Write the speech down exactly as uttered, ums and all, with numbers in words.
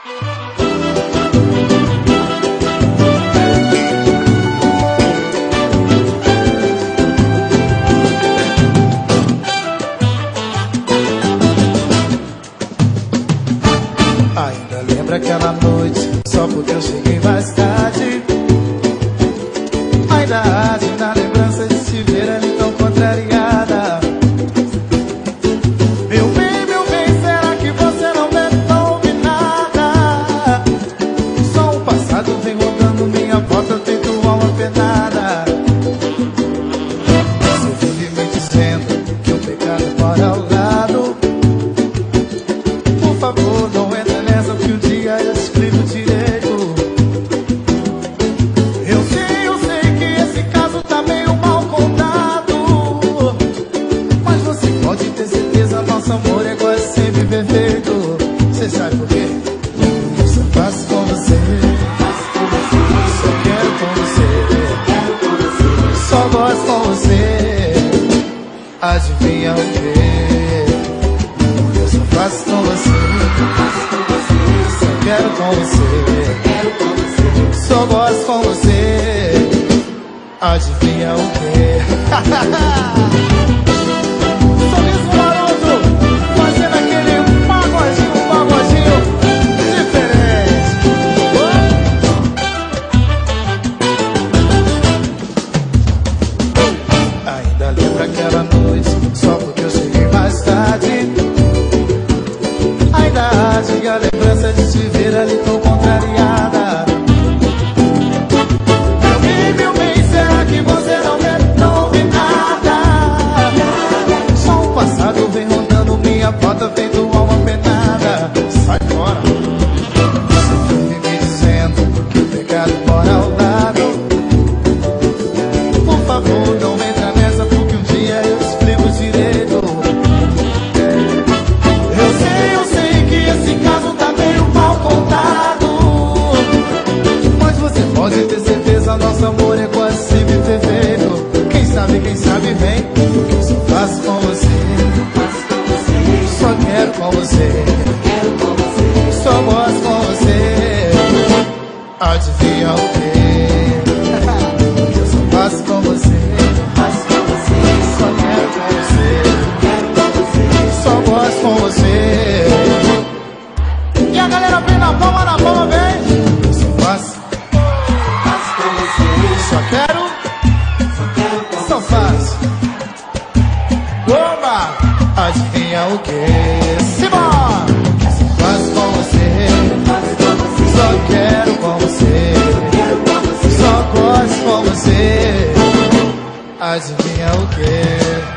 Ainda lembra aquela noite, só porque eu cheguei mais tarde. Ainda arde na lembrança de te ver ali tão contrariada. Meu bem, meu bem, será que você não deve não ouvir nada? Só o passado vem rodando minha porta feito alma penada. Você vive me dizendo que o pecado mora ao lado. Por favor, não entra nessa que um dia eu explico direito. Eu sei, eu sei que esse caso tá meio mal contado, mas você pode ter certeza, nosso amor é quase sempre perfeito. Você sabe por quê? Eu só faço com você, só quero com você, só gosto com você. Adivinha o quê? Eu só faço com você, só quero com você, só gosto com você. Adivinha o quê? Sorriso maroto, fazendo aquele pagodinho, pagodinho diferente. Ainda lembra aquela noite, só porque eu cheguei mais tarde. Ainda arde a lembrança de te ver ali tão contrariada. Meu bem, meu bem, será que você não quer não ouvir nada? Só o passado vem rondando minha porta feito alma penada. Sai fora. Você vive me dizendo que o pecado mora ao lado. Por favor, não entra nessa porque um dia eu explico direito. Eu sei, eu sei que esse caso tá meio mal contado, mas você pode ter certeza, nosso amor é quase sempre perfeito. Quem sabe, quem sabe vem, porque eu só faço com você, só quero com você, só gosto com você. Adivinha o quê? Eu só faço com você, só quero com você, só gosto com você. E a galera vem na palma, na palma, vem. Eu só faço, faço com você, só quero, só quero, só faço. Oba! Adivinha o quê? Simbora! Eu só faço com você, só quero com você, só gosto com você. Adivinha o quê?